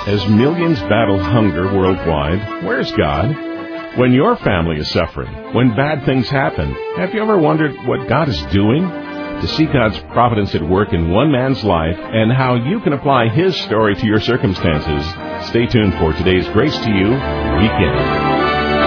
As millions battle hunger worldwide, where's God? When your family is suffering, when bad things happen, have you ever wondered what God is doing? To see God's providence at work in one man's life and how you can apply His story to your circumstances, stay tuned for today's Grace to You Weekend.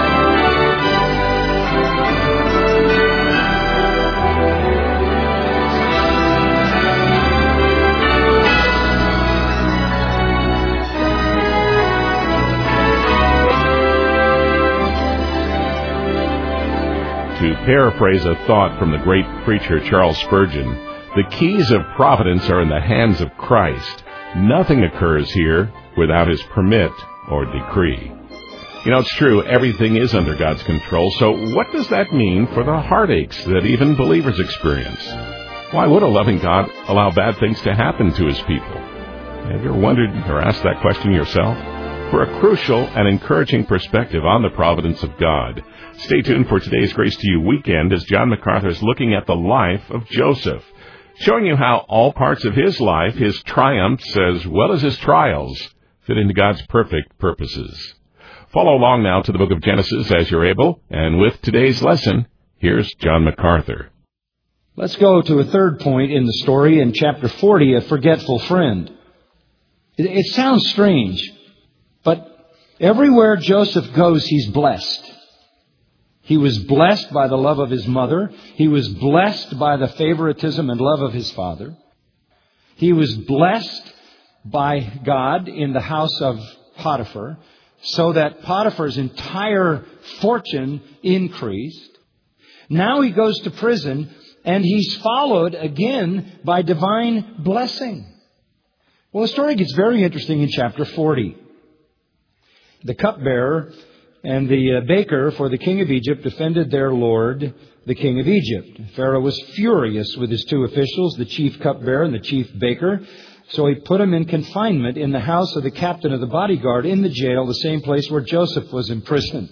To paraphrase a thought from the great preacher Charles Spurgeon, the keys of providence are in the hands of Christ. Nothing occurs here without His permit or decree. You know, it's true, everything is under God's control, so what does that mean for the heartaches that even believers experience? Why would a loving God allow bad things to happen to His people? Have you ever wondered or asked that question yourself? For a crucial and encouraging perspective on the providence of God, stay tuned for today's Grace to You Weekend as John MacArthur is looking at the life of Joseph, showing you how all parts of his life, his triumphs as well as his trials, fit into God's perfect purposes. Follow along now to the book of Genesis as you're able, and with today's lesson, here's John MacArthur. Let's go to a third point in the story in chapter 40, a forgetful friend. It sounds strange, but everywhere Joseph goes, he's blessed. He was blessed by the love of his mother. He was blessed by the favoritism and love of his father. He was blessed by God in the house of Potiphar, so that Potiphar's entire fortune increased. Now he goes to prison, and he's followed again by divine blessing. Well, the story gets very interesting in chapter 40. The cupbearer and the baker for the king of Egypt offended their lord, the king of Egypt. Pharaoh was furious with his two officials, the chief cupbearer and the chief baker. So he put them in confinement in the house of the captain of the bodyguard in the jail, the same place where Joseph was imprisoned.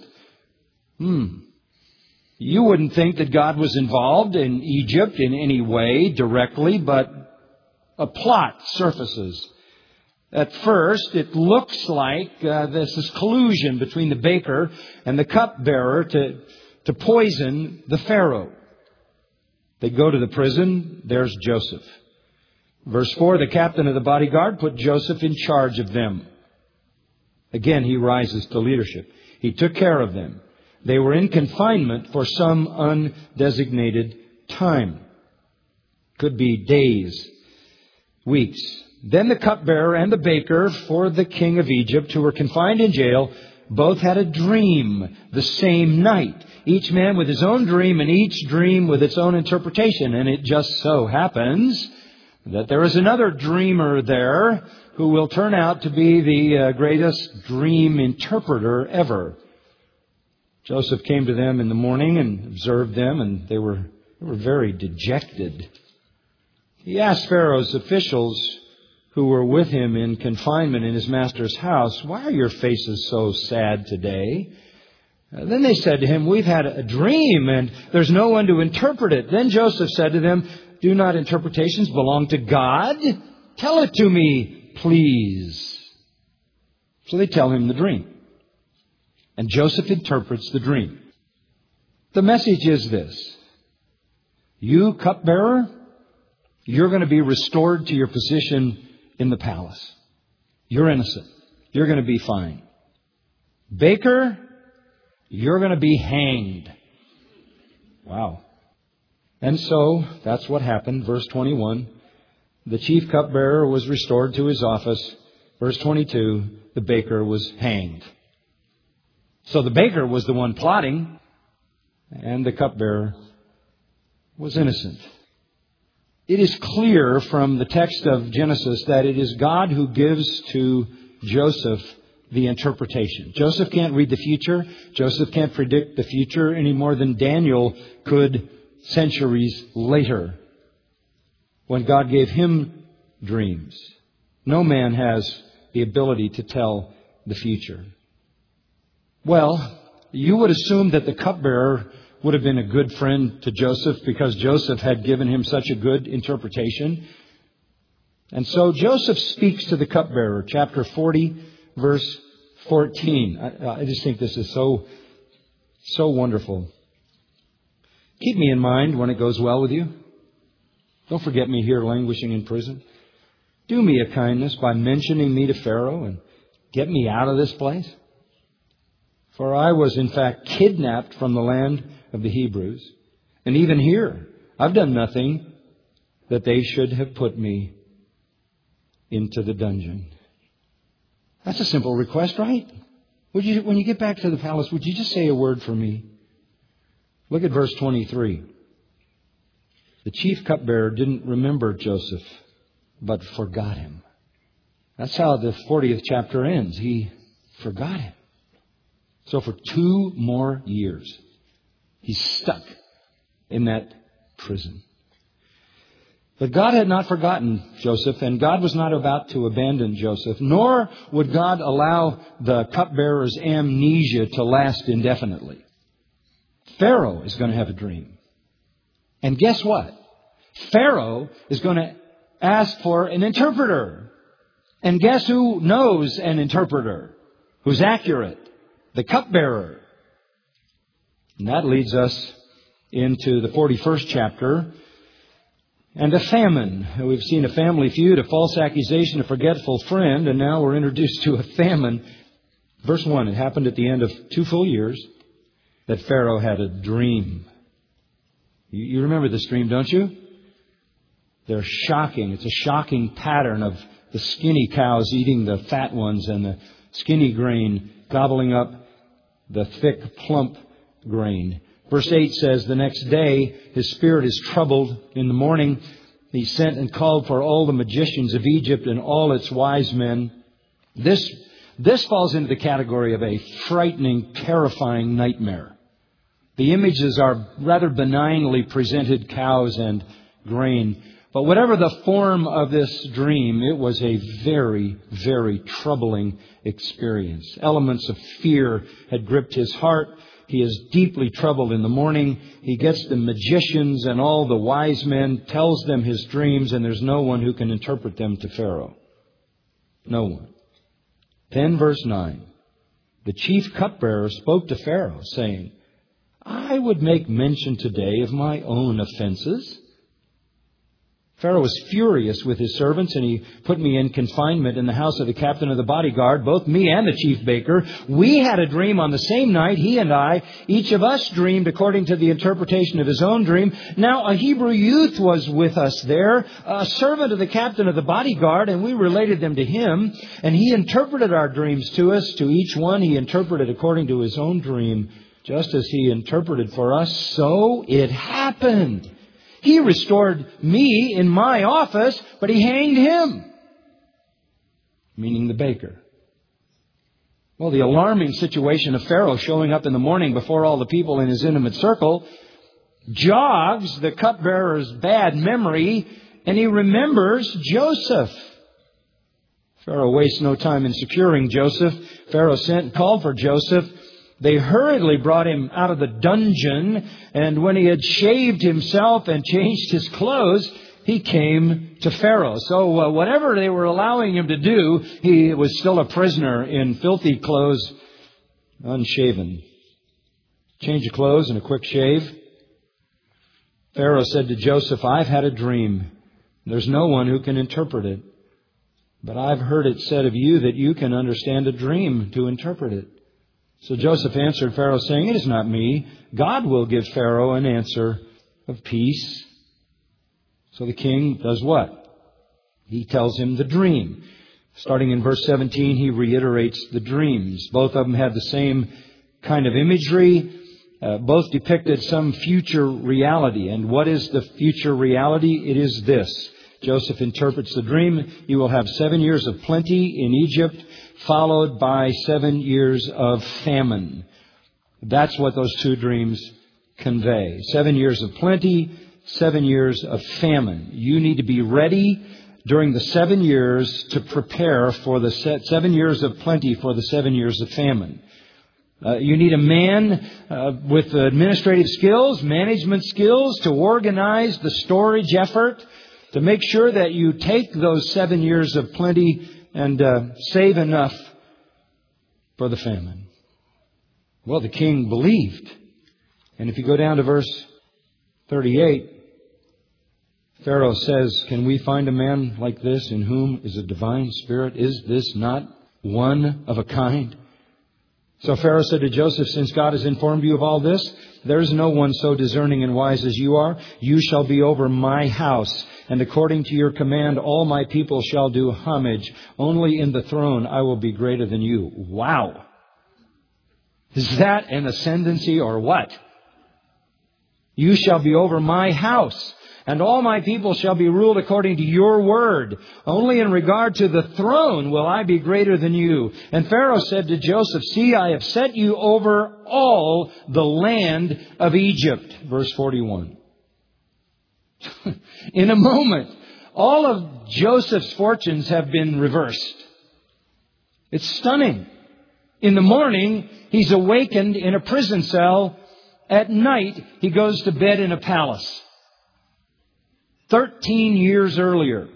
You wouldn't think that God was involved in Egypt in any way directly, but a plot surfaces. At first, it looks like there's this collusion between the baker and the cupbearer to poison the Pharaoh. They go to the prison. There's Joseph. Verse 4, the captain of the bodyguard put Joseph in charge of them. Again, he rises to leadership. He took care of them. They were in confinement for some undesignated time. Could be days, weeks. Then the cupbearer and the baker for the king of Egypt, who were confined in jail, both had a dream the same night. Each man with his own dream, and each dream with its own interpretation. And it just so happens that there is another dreamer there who will turn out to be the greatest dream interpreter ever. Joseph came to them in the morning and observed them, and they were very dejected. He asked Pharaoh's officials who were with him in confinement in his master's house, "Why are your faces so sad today?" Then they said to him, "We've had a dream, and there's no one to interpret it." Then Joseph said to them, "Do not interpretations belong to God? Tell it to me, please." So they tell him the dream. And Joseph interprets the dream. The message is this: you, cupbearer, you're going to be restored to your position in the palace. You're innocent. You're going to be fine. Baker, you're going to be hanged. Wow. And so that's what happened. Verse 21, the chief cupbearer was restored to his office. Verse 22, the baker was hanged. So the baker was the one plotting, and the cupbearer was innocent. It is clear from the text of Genesis that it is God who gives to Joseph the interpretation. Joseph can't read the future. Joseph can't predict the future any more than Daniel could centuries later when God gave him dreams. No man has the ability to tell the future. Well, you would assume that the cupbearer would have been a good friend to Joseph because Joseph had given him such a good interpretation. And so Joseph speaks to the cupbearer, chapter 40, verse 14. I just think this is so wonderful. Keep me in mind when it goes well with you. Don't forget me here languishing in prison. Do me a kindness by mentioning me to Pharaoh and get me out of this place. For I was in fact kidnapped from the land of the Hebrews. And even here, I've done nothing that they should have put me into the dungeon. That's a simple request, right? When you get back to the palace, would you just say a word for me? Look at verse 23. The chief cupbearer didn't remember Joseph, but forgot him. That's how the 40th chapter ends. He forgot him. So for 2 more years, he's stuck in that prison. But God had not forgotten Joseph, and God was not about to abandon Joseph, nor would God allow the cupbearer's amnesia to last indefinitely. Pharaoh is going to have a dream. And guess what? Pharaoh is going to ask for an interpreter. And guess who knows an interpreter who's accurate? The cupbearer. And that leads us into the 41st chapter and a famine. We've seen a family feud, a false accusation, a forgetful friend, and now we're introduced to a famine. Verse 1, it happened at the end of 2 full years that Pharaoh had a dream. You remember this dream, don't you? They're shocking. It's a shocking pattern of the skinny cows eating the fat ones and the skinny grain gobbling up the thick, plump grain. Verse 8 says, the next day his spirit is troubled. In the morning he sent and called for all the magicians of Egypt and all its wise men. This falls into the category of a frightening, terrifying nightmare. The images are rather benignly presented, cows and grain. But whatever the form of this dream, it was a very, very troubling experience. Elements of fear had gripped his heart. He is deeply troubled in the morning. He gets the magicians and all the wise men, tells them his dreams, and there's no one who can interpret them to Pharaoh. No one. Then verse 9. The chief cupbearer spoke to Pharaoh, saying, I would make mention today of my own offenses. Pharaoh was furious with his servants, and he put me in confinement in the house of the captain of the bodyguard, both me and the chief baker. We had a dream on the same night, he and I. Each of us dreamed according to the interpretation of his own dream. Now a Hebrew youth was with us there, a servant of the captain of the bodyguard, and we related them to him. And he interpreted our dreams to us. To each one he interpreted according to his own dream. Just as he interpreted for us, so it happened. He restored me in my office, but he hanged him. Meaning the baker. Well, the alarming situation of Pharaoh showing up in the morning before all the people in his intimate circle jogs the cupbearer's bad memory, and he remembers Joseph. Pharaoh wastes no time in securing Joseph. Pharaoh sent and called for Joseph. They hurriedly brought him out of the dungeon, and when he had shaved himself and changed his clothes, he came to Pharaoh. So whatever they were allowing him to do, he was still a prisoner in filthy clothes, unshaven. Change of clothes and a quick shave. Pharaoh said to Joseph, I've had a dream. There's no one who can interpret it. But I've heard it said of you that you can understand a dream to interpret it. So Joseph answered Pharaoh, saying, It is not me. God will give Pharaoh an answer of peace. So the king does what? He tells him the dream. Starting in verse 17, he reiterates the dreams. Both of them had the same kind of imagery. Both depicted some future reality. And what is the future reality? It is this. Joseph interprets the dream. You will have 7 years of plenty in Egypt, followed by 7 years of famine. That's what those 2 dreams convey. 7 years of plenty, 7 years of famine. You need to be ready during the 7 years to prepare for the 7 years of plenty for the 7 years of famine. You need a man with administrative skills, management skills to organize the storage effort, to make sure that you take those 7 years of plenty and save enough for the famine. Well, the king believed. And if you go down to verse 38, Pharaoh says, "Can we find a man like this in whom is a divine spirit? Is this not one of a kind?" So Pharaoh said to Joseph, "Since God has informed you of all this, there is no one so discerning and wise as you are. You shall be over my house, and according to your command, all my people shall do homage. Only in the throne I will be greater than you." Wow! Is that an ascendancy or what? You shall be over my house, and all my people shall be ruled according to your word. Only in regard to the throne will I be greater than you. And Pharaoh said to Joseph, "See, I have set you over all the land of Egypt." Verse 41. In a moment, all of Joseph's fortunes have been reversed. It's stunning. In the morning, he's awakened in a prison cell. At night, he goes to bed in a palace. 13 years earlier,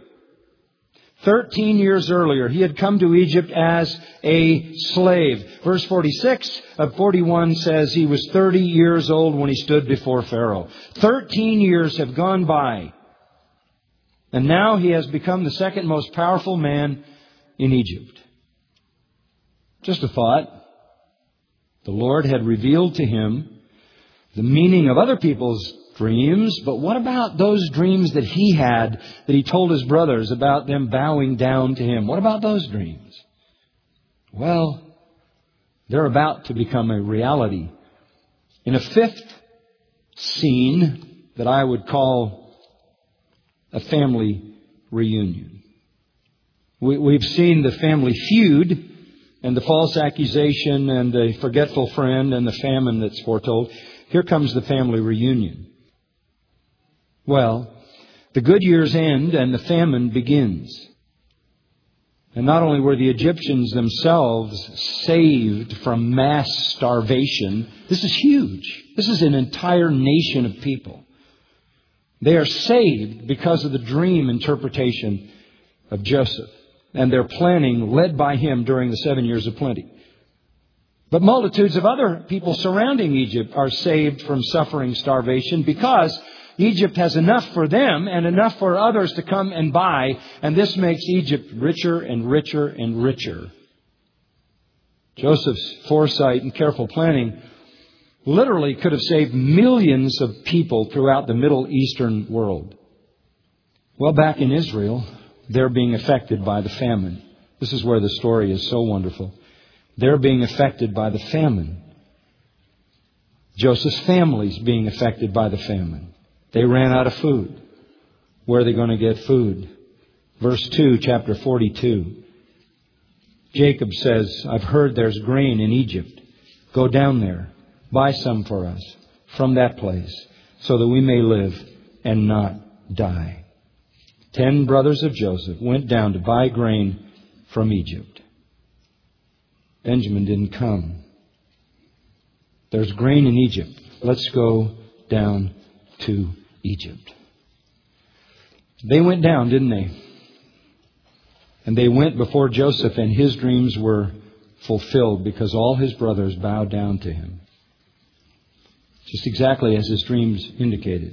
he had come to Egypt as a slave. Verse 46 of 41 says he was 30 years old when he stood before Pharaoh. 13 years have gone by. And now he has become the second most powerful man in Egypt. Just a thought. The Lord had revealed to him the meaning of other people's dreams, but what about those dreams that he had, that he told his brothers about them bowing down to him? What about those dreams? Well, they're about to become a reality. In a fifth scene that I would call a family reunion. We've seen the family feud and the false accusation and the forgetful friend and the famine that's foretold. Here comes the family reunion. Well, the good years end and the famine begins. And not only were the Egyptians themselves saved from mass starvation, this is huge. This is an entire nation of people. They are saved because of the dream interpretation of Joseph and their planning led by him during the 7 years of plenty. But multitudes of other people surrounding Egypt are saved from suffering starvation because Egypt has enough for them and enough for others to come and buy. And this makes Egypt richer and richer and richer. Joseph's foresight and careful planning literally could have saved millions of people throughout the Middle Eastern world. Well, back in Israel, they're being affected by the famine. This is where the story is so wonderful. They're being affected by the famine. Joseph's family's being affected by the famine. They ran out of food. Where are they going to get food? Verse 2, chapter 42. Jacob says, "I've heard there's grain in Egypt. Go down there, buy some for us from that place, so that we may live and not die." 10 brothers of Joseph went down to buy grain from Egypt. Benjamin didn't come. There's grain in Egypt. Let's go down to Egypt. They went down, didn't they? And they went before Joseph, and his dreams were fulfilled because all his brothers bowed down to him. Just exactly as his dreams indicated.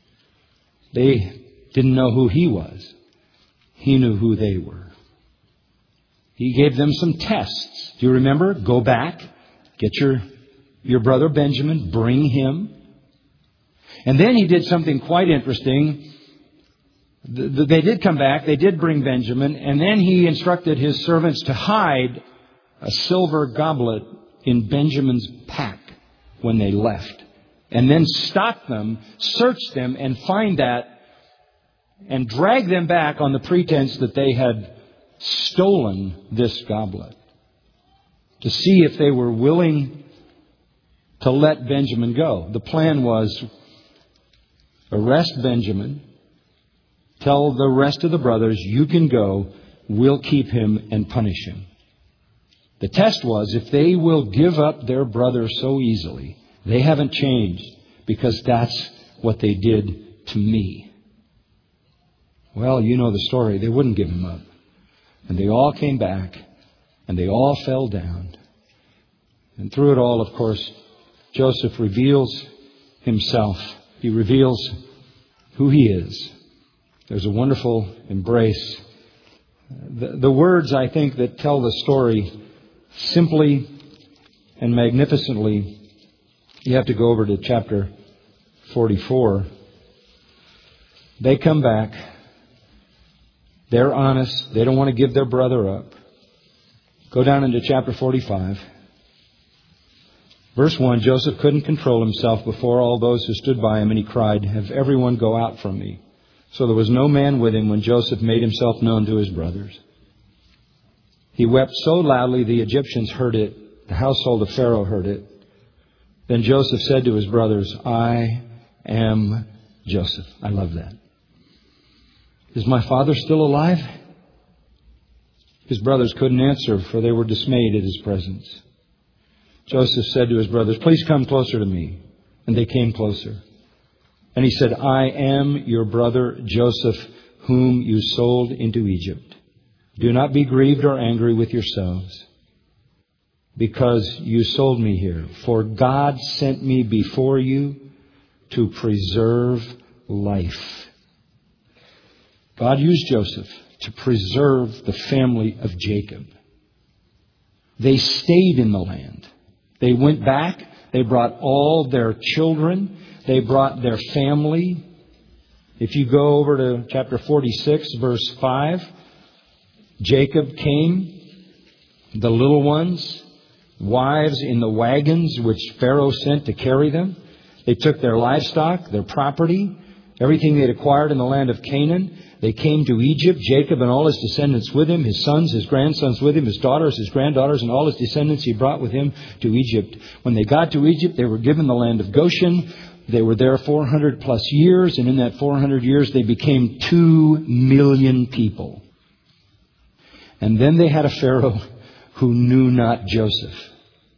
They didn't know who he was. He knew who they were. He gave them some tests. Do you remember? Go back, get your brother Benjamin, bring him. And then he did something quite interesting. They did come back, they did bring Benjamin, and then he instructed his servants to hide a silver goblet in Benjamin's pack when they left. And then stop them, search them, and find that, and drag them back on the pretense that they had stolen this goblet, to see if they were willing to let Benjamin go. The plan was arrest Benjamin, tell the rest of the brothers, you can go, we'll keep him and punish him. The test was, if they will give up their brother so easily, they haven't changed, because that's what they did to me. Well, you know the story. They wouldn't give him up. And they all came back, and they all fell down. And through it all, of course, Joseph reveals himself. He reveals who he is. There's a wonderful embrace. The words, I think, that tell the story simply and magnificently, you have to go over to chapter 44. They come back. They're honest. They don't want to give their brother up. Go down into chapter 45. Verse 1, Joseph couldn't control himself before all those who stood by him, and he cried, "Have everyone go out from me." So there was no man with him when Joseph made himself known to his brothers. He wept so loudly the Egyptians heard it. The household of Pharaoh heard it. Then Joseph said to his brothers, "I am Joseph." I love that. Is my father still alive? His brothers couldn't answer, for they were dismayed at his presence. Joseph said to his brothers, "Please come closer to me." And they came closer. And he said, "I am your brother Joseph, whom you sold into Egypt. Do not be grieved or angry with yourselves, because you sold me here. For God sent me before you to preserve life." God used Joseph to preserve the family of Jacob. They stayed in the land. They went back. They brought all their children. They brought their family. If you go over to chapter 46, verse 5, Jacob came, the little ones, wives in the wagons which Pharaoh sent to carry them. They took their livestock, their property, everything they'd acquired in the land of Canaan. They came to Egypt, Jacob and all his descendants with him, his sons, his grandsons with him, his daughters, his granddaughters, and all his descendants he brought with him to Egypt. When they got to Egypt, they were given the land of Goshen. They were there 400 plus years, and in that 400 years they became 2 million people. And then they had a Pharaoh who knew not Joseph.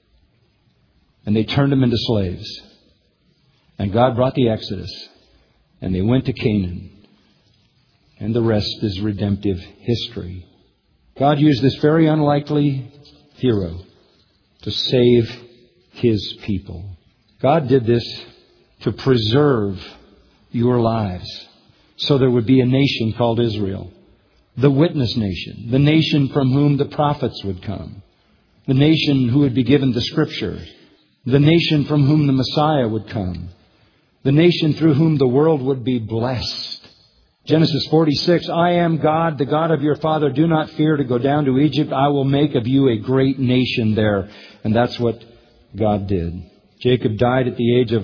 And they turned him into slaves. And God brought the Exodus. And they went to Canaan. And the rest is redemptive history. God used this very unlikely hero to save His people. God did this to preserve your lives, so there would be a nation called Israel, the witness nation, the nation from whom the prophets would come, the nation who would be given the Scripture, the nation from whom the Messiah would come, the nation through whom the world would be blessed. Genesis 46, "I am God, the God of your father. Do not fear to go down to Egypt. I will make of you a great nation there." And that's what God did. Jacob died at the age of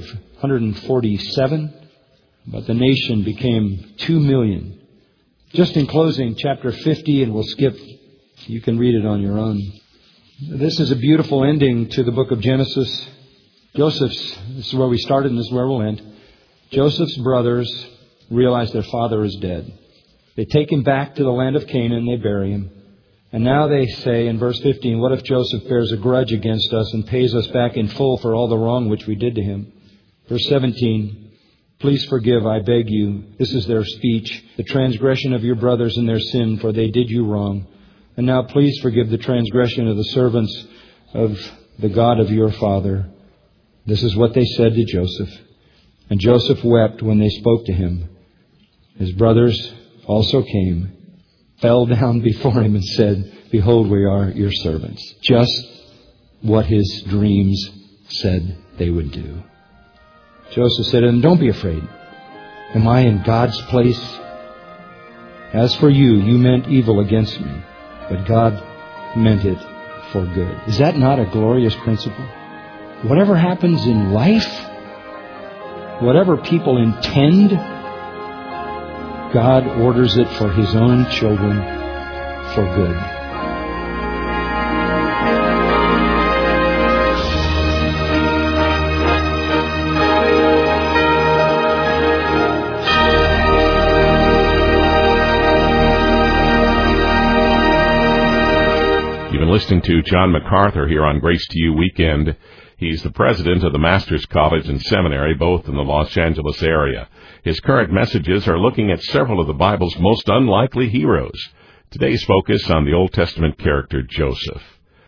147, but the nation became 2 million. Just in closing, chapter 50, and we'll skip. You can read it on your own. This is a beautiful ending to the book of Genesis. This is where we started and this is where we'll end. Joseph's brothers realize their father is dead. They take him back to the land of Canaan. They bury him. And now they say in verse 15, "What if Joseph bears a grudge against us and pays us back in full for all the wrong which we did to him?" Verse 17, "Please forgive, I beg you." This is their speech. "The transgression of your brothers and their sin, for they did you wrong. And now please forgive the transgression of the servants of the God of your father." This is what they said to Joseph. And Joseph wept when they spoke to him. His brothers also came, fell down before him and said, "Behold, we are your servants." Just what his dreams said they would do. Joseph said, "And don't be afraid. Am I in God's place? As for you, you meant evil against me, but God meant it for good." Is that not a glorious principle? Whatever happens in life, whatever people intend, God orders it for His own children for good. You've been listening to John MacArthur here on Grace to You Weekend. He's the president of the Master's College and Seminary, both in the Los Angeles area. His current messages are looking at several of the Bible's most unlikely heroes. Today's focus on the Old Testament character Joseph.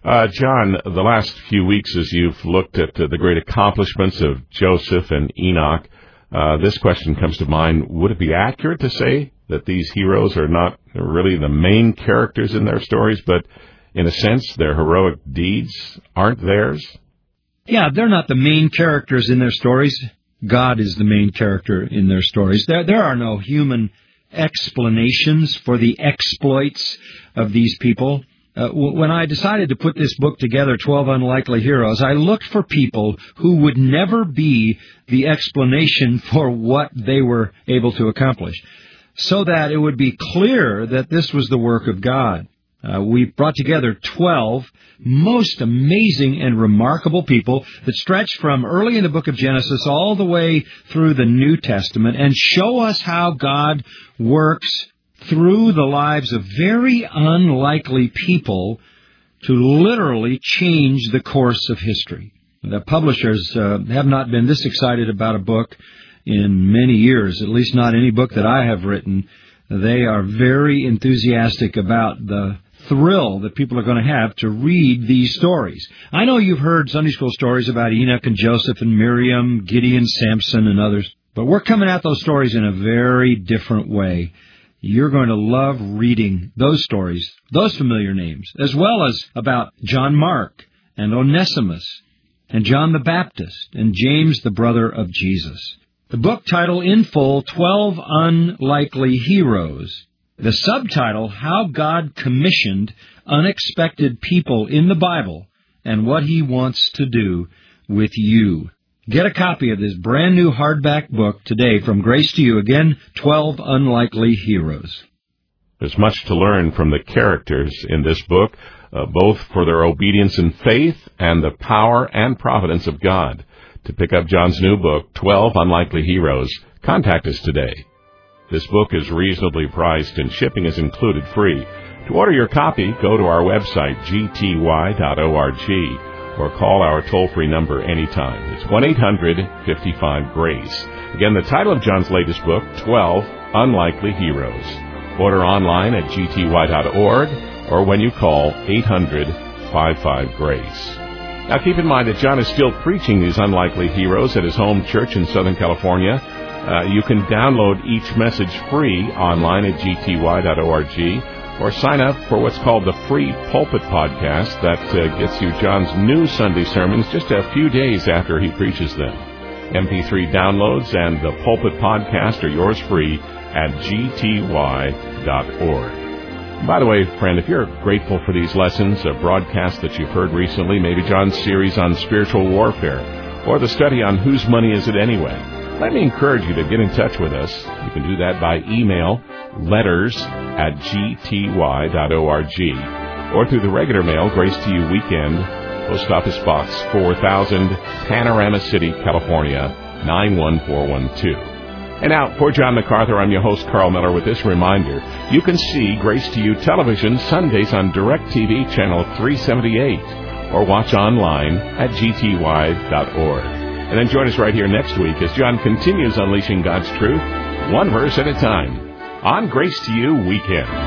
John, the last few weeks as you've looked at the great accomplishments of Joseph and Enoch, this question comes to mind. Would it be accurate to say that these heroes are not really the main characters in their stories, but in a sense their heroic deeds aren't theirs? Yeah, they're not the main characters in their stories. God is the main character in their stories. There are no human explanations for the exploits of these people. When I decided to put this book together, 12 Unlikely Heroes, I looked for people who would never be the explanation for what they were able to accomplish, so that it would be clear that this was the work of God. We brought together 12 most amazing and remarkable people that stretch from early in the book of Genesis all the way through the New Testament and show us how God works through the lives of very unlikely people to literally change the course of history. The publishers have not been this excited about a book in many years, at least not any book that I have written. They are very enthusiastic about the thrill that people are going to have to read these stories. I know you've heard Sunday school stories about Enoch and Joseph and Miriam, Gideon, Samson, and others, but we're coming at those stories in a very different way. You're going to love reading those stories, those familiar names, as well as about John Mark and Onesimus and John the Baptist and James, the brother of Jesus. The book title in full, 12 Unlikely Heroes. The subtitle, How God Commissioned Unexpected People in the Bible and What He Wants to Do with You. Get a copy of this brand new hardback book today from Grace to You. Again, 12 Unlikely Heroes. There's much to learn from the characters in this book, both for their obedience and faith and the power and providence of God. To pick up John's new book, 12 Unlikely Heroes, contact us today. This book is reasonably priced and shipping is included free. To order your copy, go to our website, gty.org, or call our toll-free number anytime. It's 1-800-55-GRACE. Again, the title of John's latest book, 12 Unlikely Heroes. Order online at gty.org or when you call 800-55-GRACE. Now, keep in mind that John is still preaching these unlikely heroes at his home church in Southern California. You can download each message free online at gty.org or sign up for what's called the Free Pulpit Podcast that gets you John's new Sunday sermons just a few days after he preaches them. MP3 downloads and the Pulpit Podcast are yours free at gty.org. By the way, friend, if you're grateful for these lessons, a broadcast that you've heard recently, maybe John's series on spiritual warfare, or the study on Whose Money Is It Anyway, let me encourage you to get in touch with us. You can do that by email, letters@gty.org, or through the regular mail, Grace to You Weekend, Post Office Box 4000, Panorama City, California, 91412. And now, for John MacArthur, I'm your host, Carl Miller, with this reminder. You can see Grace to You television Sundays on DirecTV Channel 378, or watch online at gty.org. And then join us right here next week as John continues unleashing God's truth, one verse at a time, on Grace to You Weekend.